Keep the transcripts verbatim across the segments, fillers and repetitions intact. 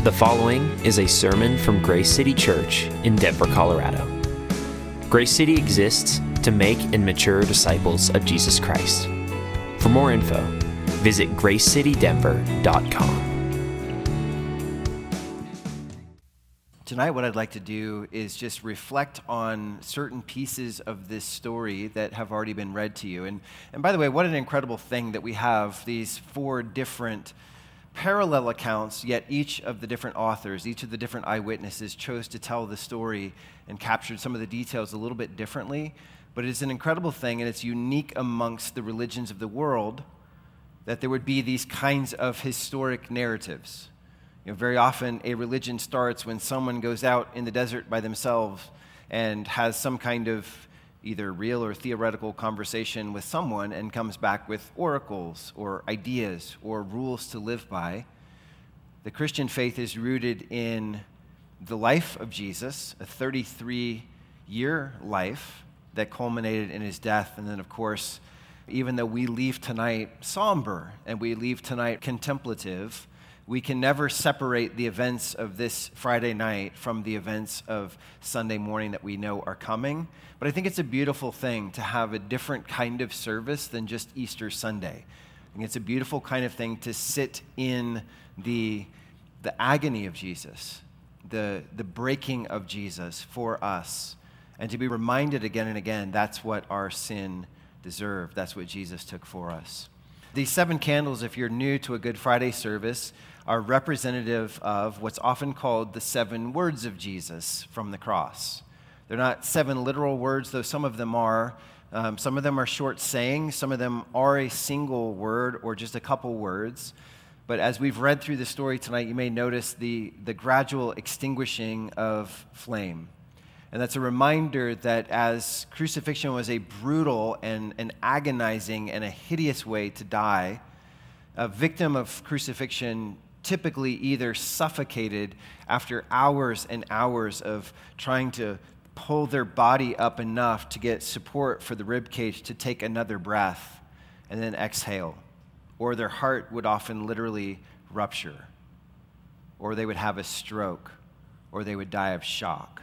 The following is a sermon from Grace City Church in Denver, Colorado. Grace City exists to make and mature disciples of Jesus Christ. For more info, visit grace city denver dot com. Tonight, what I'd like to do is just reflect on certain pieces of this story that have already been read to you. And, and by the way, what an incredible thing that we have these four different parallel accounts, yet each of the different authors, each of the different eyewitnesses chose to tell the story and captured some of the details a little bit differently. But it's an incredible thing, and it's unique amongst the religions of the world that there would be these kinds of historic narratives. You know, very often a religion starts when someone goes out in the desert by themselves and has some kind of either real or theoretical conversation with someone and comes back with oracles or ideas or rules to live by. The Christian faith is rooted in the life of Jesus, a thirty-three-year life that culminated in his death. And then, of course, even though we leave tonight somber and we leave tonight contemplative, we can never separate the events of this Friday night from the events of Sunday morning that we know are coming. But I think it's a beautiful thing to have a different kind of service than just Easter Sunday. I think it's a beautiful kind of thing to sit in the, the agony of Jesus, the, the breaking of Jesus for us, and to be reminded again and again that's what our sin deserved. That's what Jesus took for us. These seven candles, if you're new to a Good Friday service, are representative of what's often called the seven words of Jesus from the cross. They're not seven literal words, though some of them are. Um, some of them are short sayings. Some of them are a single word or just a couple words. But as we've read through the story tonight, you may notice the, the gradual extinguishing of flame. And that's a reminder that as crucifixion was a brutal and an agonizing and a hideous way to die, a victim of crucifixion typically either suffocated after hours and hours of trying to pull their body up enough to get support for the rib cage to take another breath and then exhale, or their heart would often literally rupture, or they would have a stroke, or they would die of shock.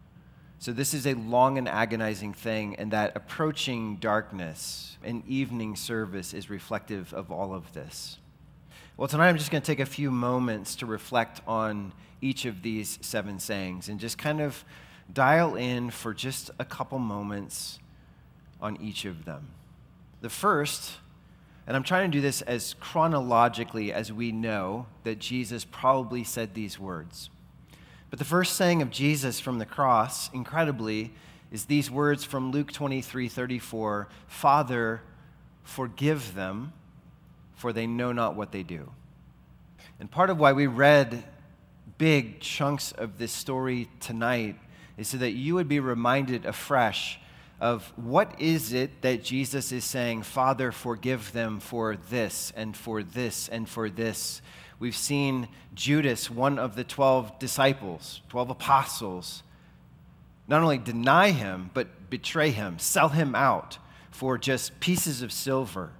So this is a long and agonizing thing, and that approaching darkness and evening service is reflective of all of this. Well, tonight I'm just going to take a few moments to reflect on each of these seven sayings and just kind of dial in for just a couple moments on each of them. The first, and I'm trying to do this as chronologically as we know that Jesus probably said these words. But the first saying of Jesus from the cross, incredibly, is these words from Luke twenty-three thirty-four, "Father, forgive them, for they know not what they do." And part of why we read big chunks of this story tonight is so that you would be reminded afresh of what is it that Jesus is saying, "Father, forgive them for this and for this and for this." We've seen Judas, one of the twelve disciples, twelve apostles, not only deny him, but betray him, sell him out for just pieces of silver,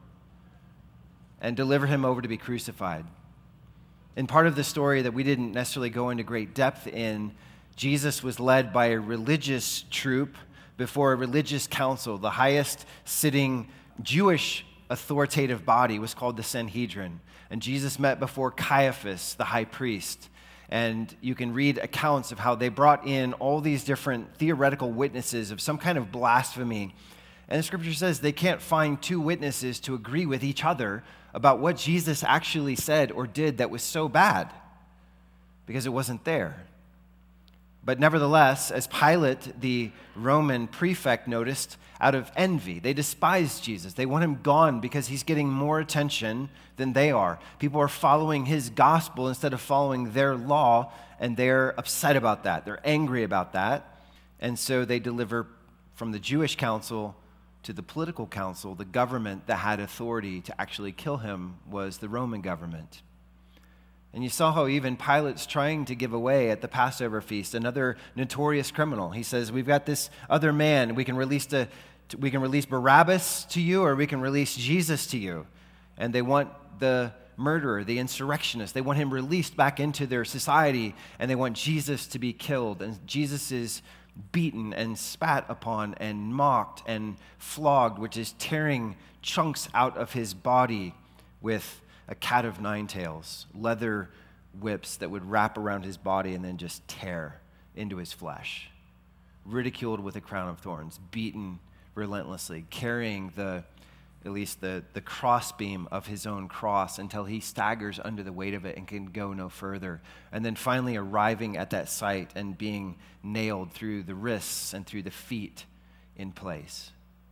and deliver him over to be crucified. And part of the story that we didn't necessarily go into great depth in, Jesus was led by a religious troop before a religious council. The highest sitting Jewish authoritative body was called the Sanhedrin. And Jesus met before Caiaphas, the high priest. And you can read accounts of how they brought in all these different theoretical witnesses of some kind of blasphemy. And the scripture says they can't find two witnesses to agree with each other about what Jesus actually said or did that was so bad, because it wasn't there. But nevertheless, as Pilate, the Roman prefect, noticed, out of envy, they despised Jesus. They want him gone because he's getting more attention than they are. People are following his gospel instead of following their law, and they're upset about that. They're angry about that. And so they deliver from the Jewish council to the political council. The government that had authority to actually kill him was the Roman government. And you saw how even Pilate's trying to give away at the Passover feast another notorious criminal. He says, "We've got this other man. We can release the, we can release Barabbas to you, or we can release Jesus to you." And they want the murderer, the insurrectionist. They want him released back into their society, and they want Jesus to be killed. And Jesus is beaten and spat upon and mocked and flogged, which is tearing chunks out of his body with a cat of nine tails, leather whips that would wrap around his body and then just tear into his flesh. Ridiculed with a crown of thorns, beaten relentlessly, carrying the, at least the, the crossbeam of his own cross until he staggers under the weight of it and can go no further. And then finally arriving at that site and being nailed through the wrists and through the feet in place.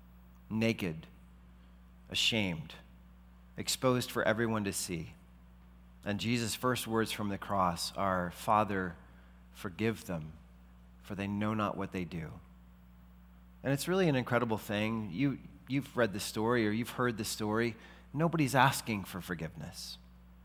Naked, ashamed, exposed for everyone to see. And Jesus' first words from the cross are, "Father, forgive them, for they know not what they do." And it's really an incredible thing. You, you've read the story or you've heard the story. Nobody's asking for forgiveness.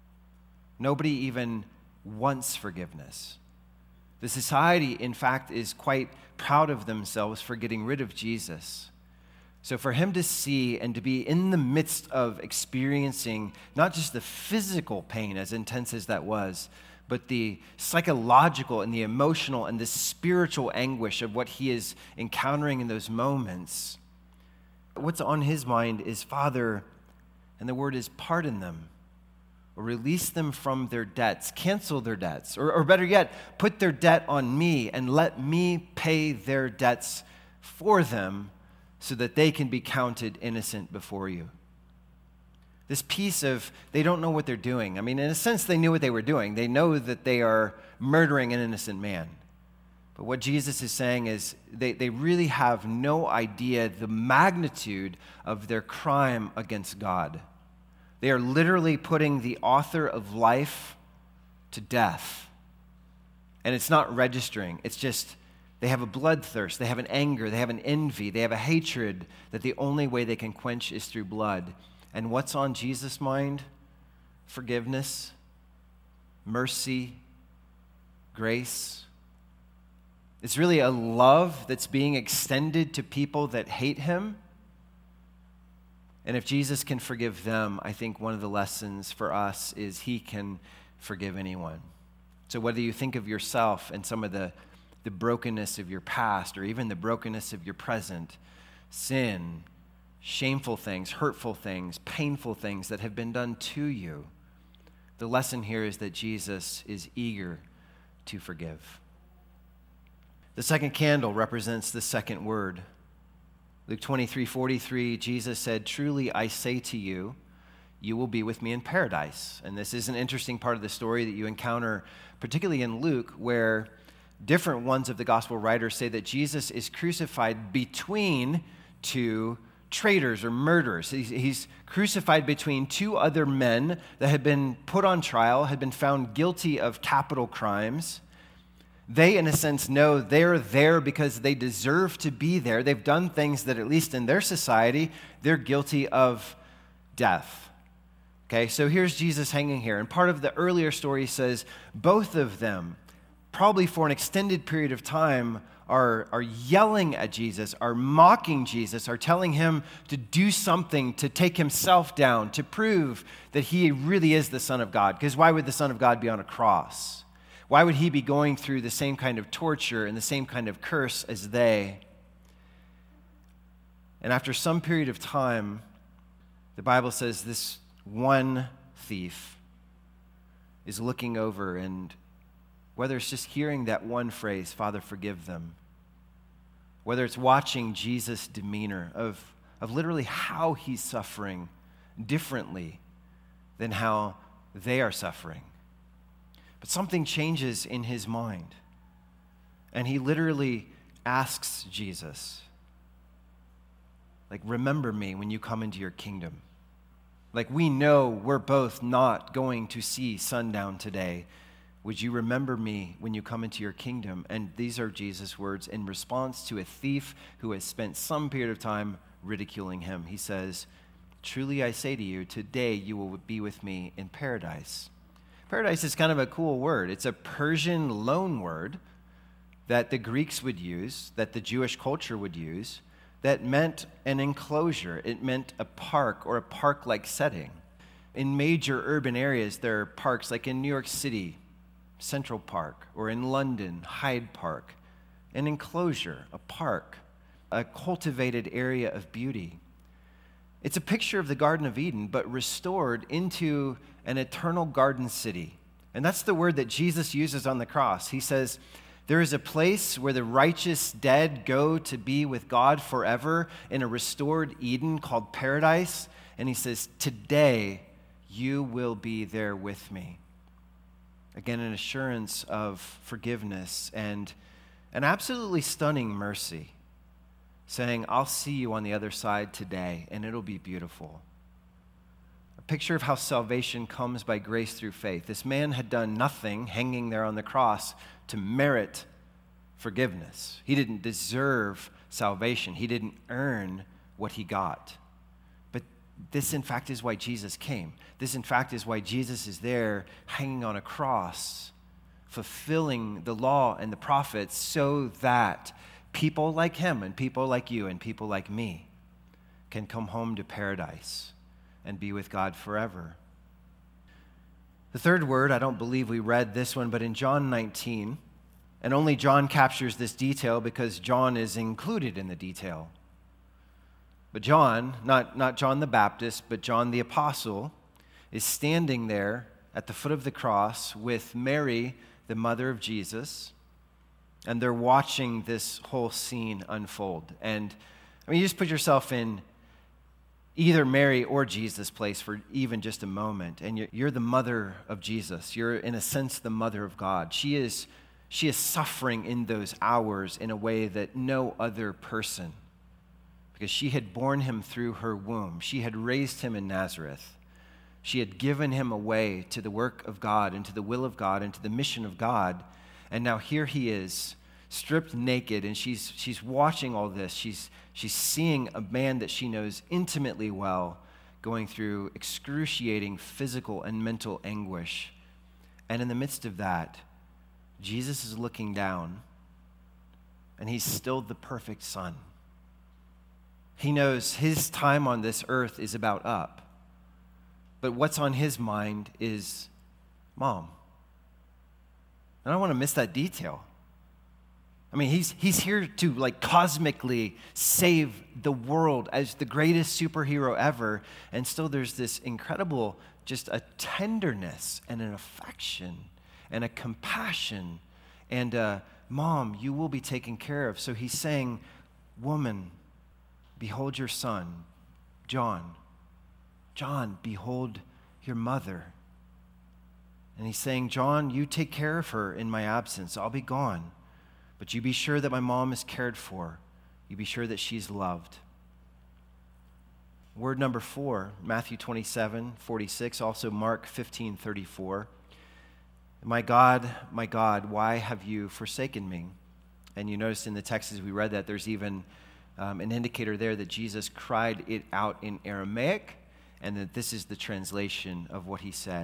Nobody even wants forgiveness. The society, in fact, is quite proud of themselves for getting rid of Jesus. So for him to see and to be in the midst of experiencing not just the physical pain, as intense as that was, but the psychological and the emotional and the spiritual anguish of what he is encountering in those moments, what's on his mind is, Father, and the word is pardon them, or release them from their debts, cancel their debts, or, or better yet, put their debt on me and let me pay their debts for them so that they can be counted innocent before you. This piece of they don't know what they're doing. I mean, in a sense, they knew what they were doing. They know that they are murdering an innocent man. But what Jesus is saying is they, they really have no idea the magnitude of their crime against God. They are literally putting the author of life to death. And it's not registering. It's just they have a bloodthirst. They have an anger. They have an envy. They have a hatred that the only way they can quench is through blood. And what's on Jesus' mind? Forgiveness, mercy, grace. It's really a love that's being extended to people that hate him. And if Jesus can forgive them, I think one of the lessons for us is he can forgive anyone. So whether you think of yourself and some of the, the brokenness of your past or even the brokenness of your present, sin, shameful things, hurtful things, painful things that have been done to you, the lesson here is that Jesus is eager to forgive. The second candle represents the second word. Luke twenty-three forty-three, Jesus said, "Truly I say to you, you will be with me in paradise." And this is an interesting part of the story that you encounter, particularly in Luke, where different ones of the gospel writers say that Jesus is crucified between two traitors or murderers. He's, he's crucified between two other men that had been put on trial, had been found guilty of capital crimes. They, in a sense, know they're there because they deserve to be there. They've done things that, at least in their society, they're guilty of death. Okay, so here's Jesus hanging here. And part of the earlier story says both of them, probably for an extended period of time, are, are yelling at Jesus, are mocking Jesus, are telling him to do something to take himself down, to prove that he really is the Son of God. Because why would the Son of God be on a cross? Why would he be going through the same kind of torture and the same kind of curse as they? And after some period of time, the Bible says this one thief is looking over, and whether it's just hearing that one phrase, "Father, forgive them," whether it's watching Jesus' demeanor of, of literally how he's suffering differently than how they are suffering. But something changes in his mind. And he literally asks Jesus, like, "Remember me when you come into your kingdom." Like, we know we're both not going to see sundown today. Would you remember me when you come into your kingdom? And these are Jesus' words in response to a thief who has spent some period of time ridiculing him. He says, "Truly I say to you, today you will be with me in paradise." Paradise is kind of a cool word. It's a Persian loan word that the Greeks would use, that the Jewish culture would use, that meant an enclosure. It meant a park or a park-like setting. In major urban areas, there are parks like in New York City, Central Park, or in London, Hyde Park, an enclosure, a park, a cultivated area of beauty. It's a picture of the Garden of Eden, but restored into an eternal garden city. And that's the word that Jesus uses on the cross. He says, there is a place where the righteous dead go to be with God forever in a restored Eden called paradise. And he says, today you will be there with me. Again, an assurance of forgiveness and an absolutely stunning mercy, saying, I'll see you on the other side today, and it'll be beautiful. A picture of how salvation comes by grace through faith. This man had done nothing hanging there on the cross to merit forgiveness. He didn't deserve salvation. He didn't earn what he got. But this, in fact, is why Jesus came. This, in fact, is why Jesus is there hanging on a cross, fulfilling the law and the prophets so that people like him and people like you and people like me can come home to paradise and be with God forever. The third word, I don't believe we read this one, but in John nineteen, and only John captures this detail because John is included in the detail. But John, not, not John the Baptist, but John the Apostle, is standing there at the foot of the cross with Mary, the mother of Jesus, and they're watching this whole scene unfold. And I mean, you just put yourself in either Mary or Jesus' place for even just a moment, and you're, you're the mother of Jesus. You're, in a sense, the mother of God. She is, she is suffering in those hours in a way that no other person, because she had borne him through her womb. She had raised him in Nazareth. She had given him away to the work of God and to the will of God and to the mission of God. And now here he is, stripped naked, and she's she's watching all this. She's she's seeing a man that she knows intimately well going through excruciating physical and mental anguish. And in the midst of that, Jesus is looking down, and he's still the perfect son. He knows his time on this earth is about up. But what's on his mind is mom. And I don't want to miss that detail. I mean, he's he's here to like cosmically save the world as the greatest superhero ever. And still there's this incredible, just a tenderness and an affection and a compassion and a, mom, you will be taken care of. So he's saying, woman, behold your son. John, John, behold your mother. And he's saying, John, you take care of her in my absence. I'll be gone. But you be sure that my mom is cared for. You be sure that she's loved. Word number four, Matthew twenty-seven, forty-six, also Mark fifteen, thirty-four. My God, my God, why have you forsaken me? And you notice in the text as we read that, there's even um, an indicator there that Jesus cried it out in Aramaic, and that this is the translation of what he said.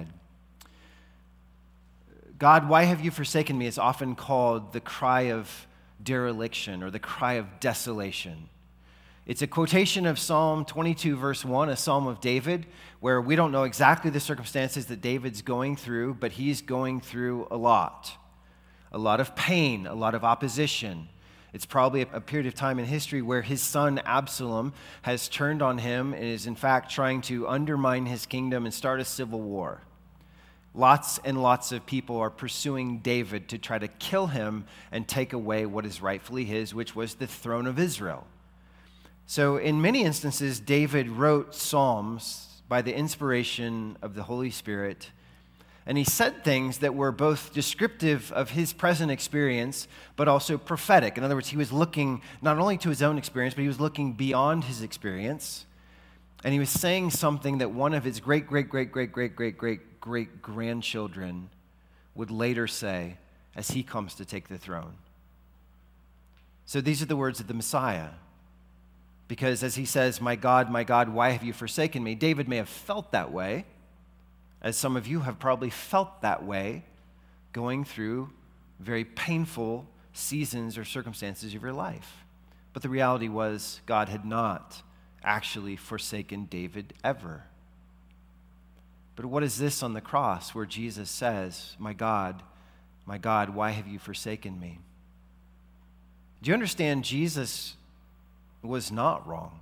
God, why have you forsaken me is often called the cry of dereliction or the cry of desolation. It's a quotation of Psalm twenty-two, verse one, a psalm of David, where we don't know exactly the circumstances that David's going through, but he's going through a lot. A lot of pain, a lot of opposition. It's probably a period of time in history where his son Absalom has turned on him and is in fact trying to undermine his kingdom and start a civil war. Lots and lots of people are pursuing David to try to kill him and take away what is rightfully his, which was the throne of Israel. So in many instances, David wrote psalms by the inspiration of the Holy Spirit, and he said things that were both descriptive of his present experience, but also prophetic. In other words, he was looking not only to his own experience, but he was looking beyond his experience. And he was saying something that one of his great, great, great, great, great, great, great, great grandchildren would later say as he comes to take the throne. So these are the words of the Messiah. Because as he says, my God, my God, why have you forsaken me? David may have felt that way, as some of you have probably felt that way going through very painful seasons or circumstances of your life. But the reality was God had not actually forsaken David ever. But what is this on the cross where Jesus says, my God, my God, why have you forsaken me? Do you understand Jesus was not wrong?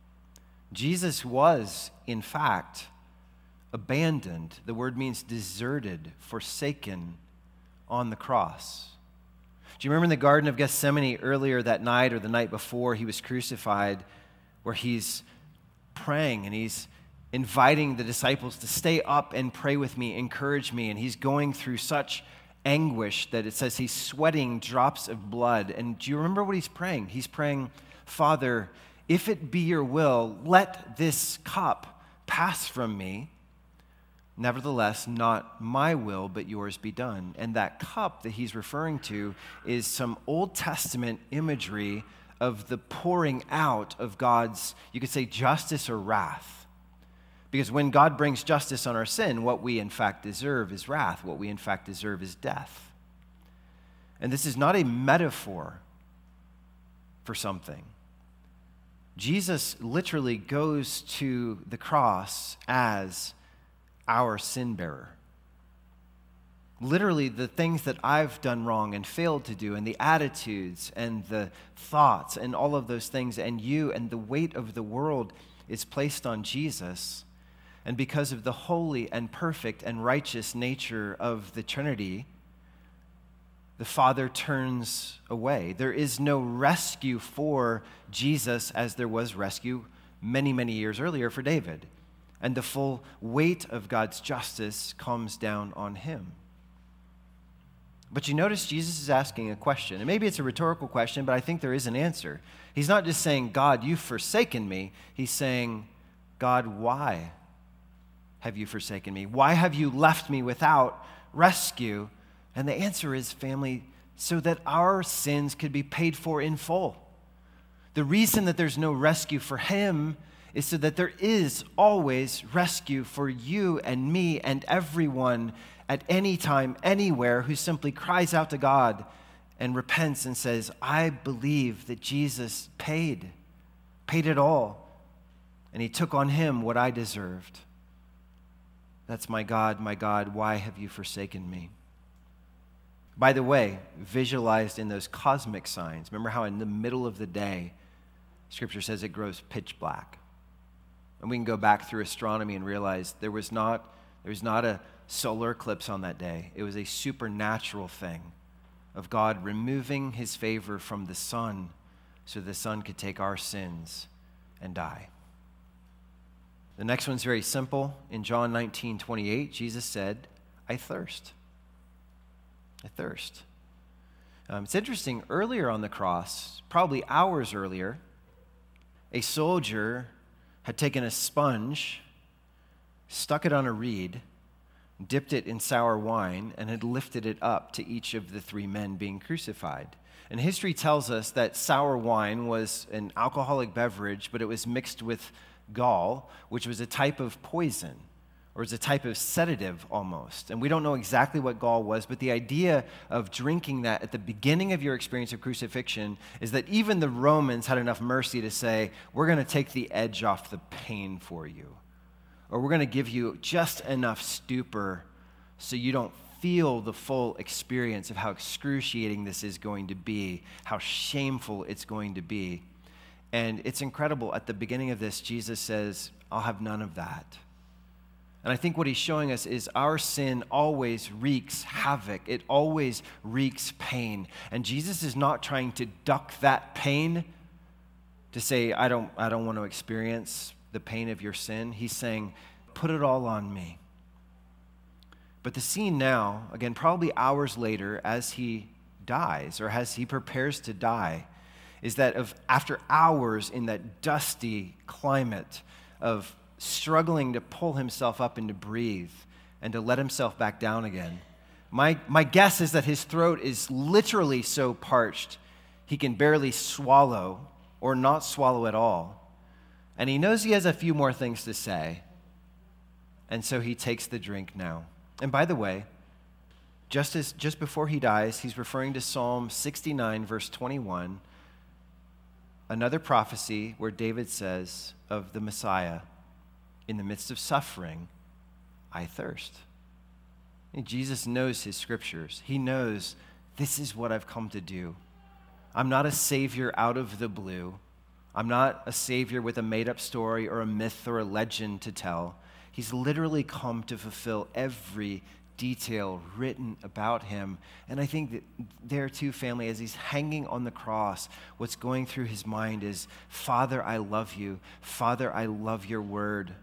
Jesus was, in fact, abandoned. The word means deserted, forsaken on the cross. Do you remember in the Garden of Gethsemane earlier that night or the night before he was crucified, where he's praying and he's inviting the disciples to stay up and pray with me, encourage me, and he's going through such anguish that it says he's sweating drops of blood. And do you remember what he's praying? He's praying, Father, if it be your will, let this cup pass from me. Nevertheless, not my will, but yours be done. And that cup that he's referring to is some Old Testament imagery of the pouring out of God's, you could say, justice or wrath. Because when God brings justice on our sin, what we in fact deserve is wrath. What we in fact deserve is death. And this is not a metaphor for something. Jesus literally goes to the cross as our sin bearer. Literally, the things that I've done wrong and failed to do, and the attitudes and the thoughts and all of those things, and you and the weight of the world is placed on Jesus. And because of the holy and perfect and righteous nature of the Trinity, the Father turns away. There is no rescue for Jesus as there was rescue many, many years earlier for David. And the full weight of God's justice comes down on him. But you notice Jesus is asking a question. And maybe it's a rhetorical question, but I think there is an answer. He's not just saying, God, you've forsaken me. He's saying, God, why have you forsaken me? Why have you left me without rescue? And the answer is, family, so that our sins could be paid for in full. The reason that there's no rescue for him is so that there is always rescue for you and me and everyone at any time, anywhere, who simply cries out to God and repents and says, I believe that Jesus paid, paid it all, and he took on him what I deserved. That's my God, my God, why have you forsaken me? By the way, visualized in those cosmic signs, remember how in the middle of the day, Scripture says it grows pitch black. And we can go back through astronomy and realize there was not, there was not a solar eclipse on that day. It was a supernatural thing of God removing his favor from the sun so the sun could take our sins and die. The next one's very simple. In John nineteen twenty-eight, Jesus said, I thirst. I thirst. Um, it's interesting, earlier on the cross, probably hours earlier, a soldier had taken a sponge, stuck it on a reed, dipped it in sour wine, and had lifted it up to each of the three men being crucified. And history tells us that sour wine was an alcoholic beverage, but it was mixed with gall, which was a type of poison, or was a type of sedative almost. And we don't know exactly what gall was, but the idea of drinking that at the beginning of your experience of crucifixion is that even the Romans had enough mercy to say, we're going to take the edge off the pain for you. Or we're going to give you just enough stupor so you don't feel the full experience of how excruciating this is going to be, how shameful it's going to be. And it's incredible. At the beginning of this, Jesus says, I'll have none of that. And I think what he's showing us is our sin always wreaks havoc. It always wreaks pain. And Jesus is not trying to duck that pain to say, I don't, I don't want to experience the pain of your sin. He's saying, put it all on me. But the scene now, again, probably hours later, as he dies or as he prepares to die, is that of after hours in that dusty climate of struggling to pull himself up and to breathe and to let himself back down again, my, my guess is that his throat is literally so parched he can barely swallow or not swallow at all. And he knows he has a few more things to say. And so he takes the drink now. And by the way, just as just before he dies, he's referring to Psalm sixty-nine, verse twenty-one, another prophecy where David says of the Messiah, in the midst of suffering, I thirst. And Jesus knows his scriptures. He knows this is what I've come to do. I'm not a savior out of the blue. I'm not a savior with a made-up story or a myth or a legend to tell. He's literally come to fulfill every detail written about him. And I think that there too, family, as he's hanging on the cross, what's going through his mind is, Father, I love you. Father, I love your word.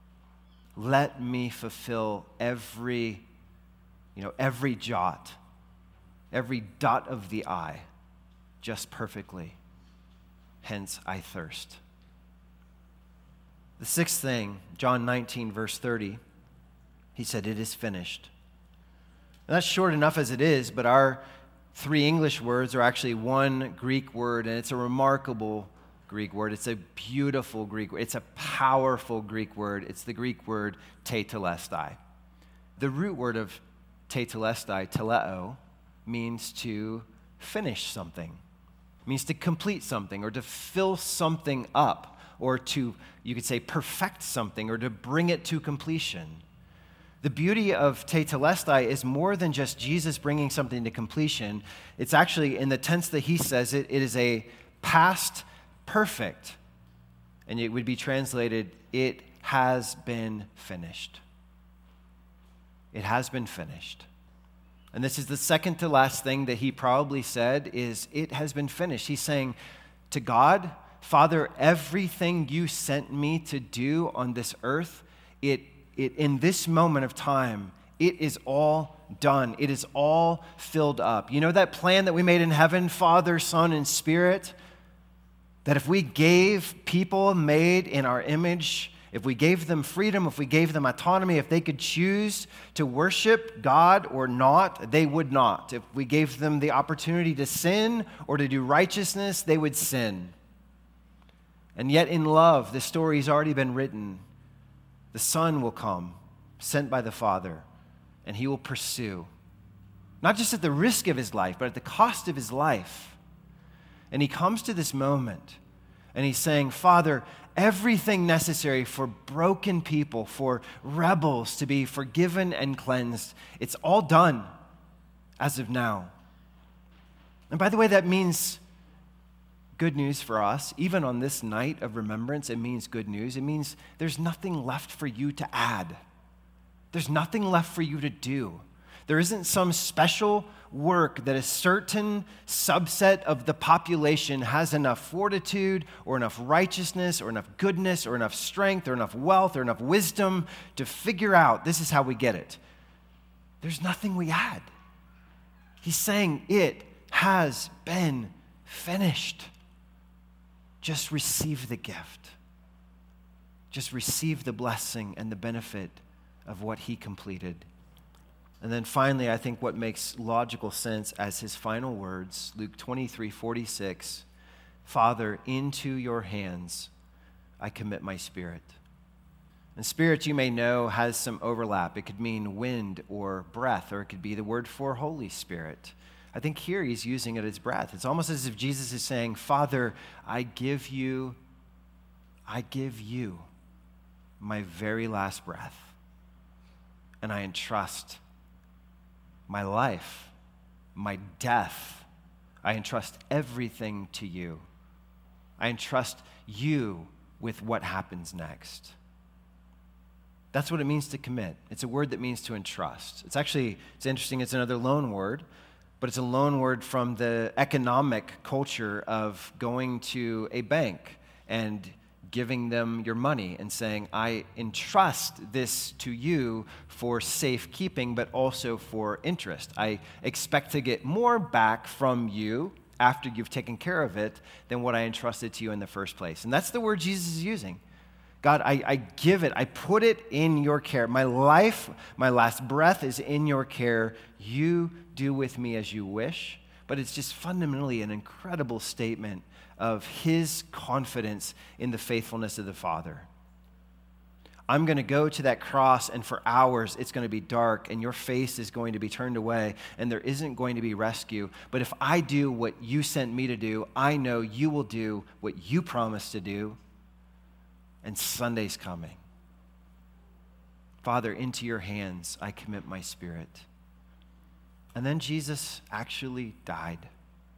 Let me fulfill every, you know, every jot, every dot of the I, just perfectly. Hence, I thirst. The sixth thing, John nineteen, verse thirty, he said, it is finished. And that's short enough as it is, but our three English words are actually one Greek word, and it's a remarkable Greek word. It's a beautiful Greek word. It's a powerful Greek word. It's the Greek word tetelestai. The root word of tetelestai, teleo, means to finish something. It means to complete something or to fill something up or to, you could say, perfect something or to bring it to completion. The beauty of tetelestai is more than just Jesus bringing something to completion. It's actually, in the tense that he says it, it is a past perfect. And it would be translated, it has been finished. It has been finished. And this is the second to last thing that he probably said is, it has been finished. He's saying to God, Father, everything you sent me to do on this earth, it, it in this moment of time, it is all done. It is all filled up. You know that plan that we made in heaven, Father, Son, and Spirit? That if we gave people made in our image, if we gave them freedom, if we gave them autonomy, if they could choose to worship God or not, they would not. If we gave them the opportunity to sin or to do righteousness, they would sin. And yet in love, the story has already been written. The Son will come, sent by the Father, and he will pursue, not just at the risk of his life, but at the cost of his life. And he comes to this moment, and he's saying, Father, everything necessary for broken people, for rebels to be forgiven and cleansed, it's all done as of now. And by the way, that means good news for us. Even on this night of remembrance, it means good news. It means there's nothing left for you to add. There's nothing left for you to do. There isn't some special work that a certain subset of the population has enough fortitude or enough righteousness or enough goodness or enough strength or enough wealth or enough wisdom to figure out this is how we get it. There's nothing we add. He's saying it has been finished. Just receive the gift. Just receive the blessing and the benefit of what he completed. And then finally, I think what makes logical sense as his final words, Luke twenty-three forty-six, Father, into your hands I commit my spirit. And spirit, you may know, has some overlap. It could mean wind or breath, or it could be the word for Holy Spirit. I think here he's using it as breath. It's almost as if Jesus is saying, Father, I give you, I give you my very last breath, and I entrust my life, my death. I entrust everything to you. I entrust you with what happens next. That's what it means to commit. It's a word that means to entrust. It's actually, it's interesting, it's another loan word, but it's a loan word from the economic culture of going to a bank and giving them your money and saying, I entrust this to you for safekeeping, but also for interest. I expect to get more back from you after you've taken care of it than what I entrusted to you in the first place. And that's the word Jesus is using. God, I, I give it, I put it in your care. My life, my last breath is in your care. You do with me as you wish. But it's just fundamentally an incredible statement of his confidence in the faithfulness of the Father. I'm going to go to that cross, and for hours it's going to be dark, and your face is going to be turned away, and there isn't going to be rescue. But if I do what you sent me to do, I know you will do what you promised to do, and Sunday's coming. Father, into your hands I commit my spirit. And then Jesus actually died.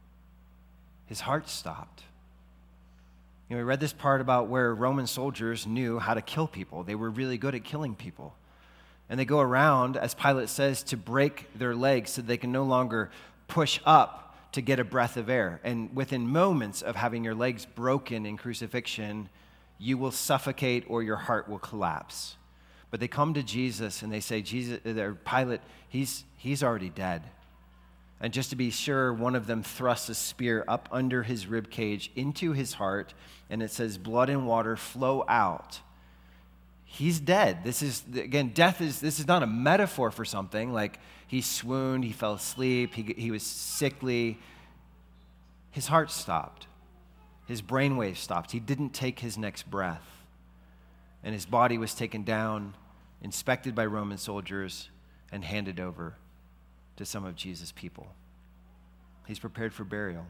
His heart stopped. You know, we read this part about where Roman soldiers knew how to kill people. They were really good at killing people. And they go around, as Pilate says, to break their legs so they can no longer push up to get a breath of air. And within moments of having your legs broken in crucifixion, you will suffocate or your heart will collapse. But they come to Jesus and they say, Jesus, or Pilate, he's, he's already dead. And just to be sure, one of them thrusts a spear up under his rib cage into his heart, and it says, blood and water flow out. He's dead. This is, again, death is, this is not a metaphor for something, like he swooned, he fell asleep, he, he was sickly. His heart stopped. His brainwave stopped. He didn't take his next breath. And his body was taken down, inspected by Roman soldiers, and handed over to some of Jesus' people. He's prepared for burial.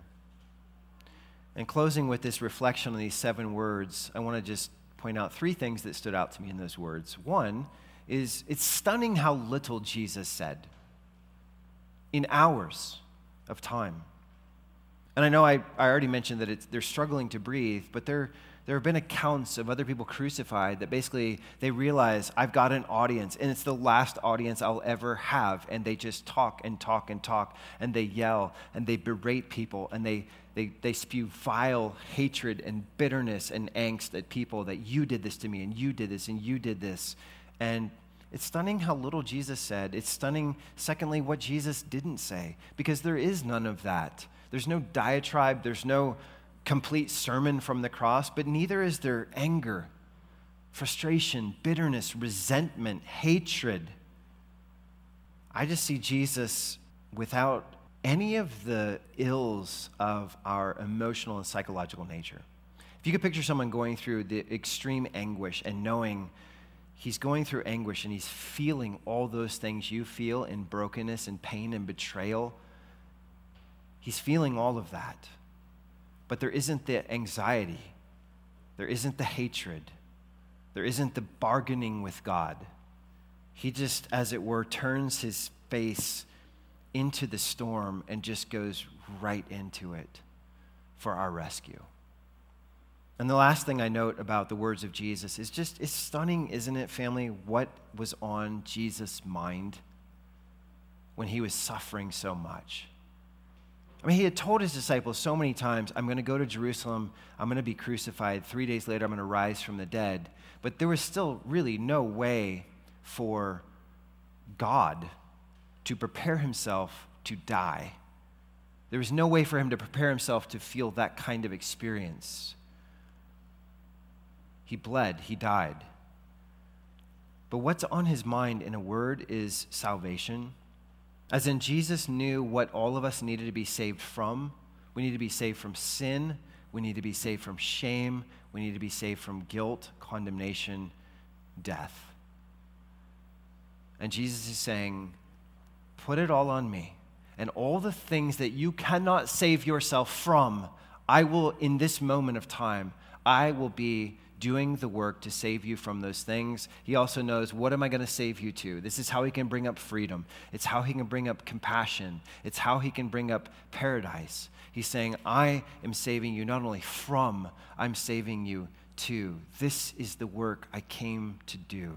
And closing with this reflection on these seven words, I want to just point out three things that stood out to me in those words. One is it's stunning how little Jesus said in hours of time. And I know I, I already mentioned that it's, they're struggling to breathe, but there, there have been accounts of other people crucified that basically they realize I've got an audience, and it's the last audience I'll ever have, and they just talk and talk and talk, and they yell, and they berate people, and they, they, they spew vile hatred and bitterness and angst at people that you did this to me, and you did this, and you did this. And it's stunning how little Jesus said. It's stunning, secondly, what Jesus didn't say, because there is none of that. There's no diatribe, there's no complete sermon from the cross, but neither is there anger, frustration, bitterness, resentment, hatred. I just see Jesus without any of the ills of our emotional and psychological nature. If you could picture someone going through the extreme anguish and knowing he's going through anguish and he's feeling all those things you feel in brokenness and pain and betrayal, he's feeling all of that. But there isn't the anxiety. There isn't the hatred. There isn't the bargaining with God. He just, as it were, turns his face into the storm and just goes right into it for our rescue. And the last thing I note about the words of Jesus is just, it's stunning, isn't it, family, what was on Jesus' mind when he was suffering so much. I mean, he had told his disciples so many times, I'm going to go to Jerusalem, I'm going to be crucified, three days later I'm going to rise from the dead. But there was still really no way for God to prepare himself to die. There was no way for him to prepare himself to feel that kind of experience. He bled, he died. But what's on his mind, in a word, is salvation. As in, Jesus knew what all of us needed to be saved from. We need to be saved from sin. We need to be saved from shame. We need to be saved from guilt, condemnation, death. And Jesus is saying, put it all on me. And all the things that you cannot save yourself from, I will, in this moment of time, I will be doing the work to save you from those things. He also knows, what am I going to save you to? This is how he can bring up freedom. It's how he can bring up compassion. It's how he can bring up paradise. He's saying, I am saving you not only from, I'm saving you to. This is the work I came to do.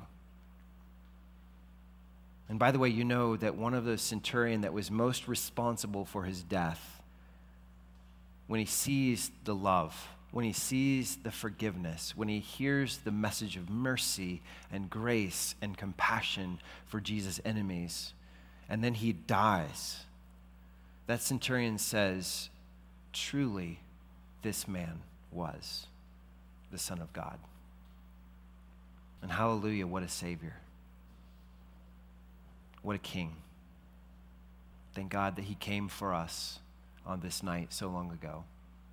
And by the way, you know that one of the centurion that was most responsible for his death, when he sees the love, when he sees the forgiveness, when he hears the message of mercy and grace and compassion for Jesus' enemies, and then he dies, that centurion says, truly, this man was the Son of God. And hallelujah, what a Savior. What a King. Thank God that he came for us on this night so long ago.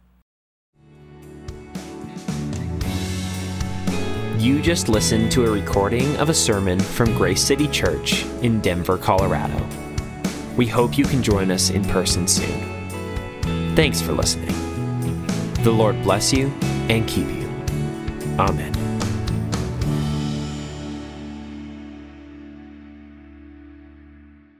You just listened to a recording of a sermon from Grace City Church in Denver, Colorado. We hope you can join us in person soon. Thanks for listening. The Lord bless you and keep you. Amen.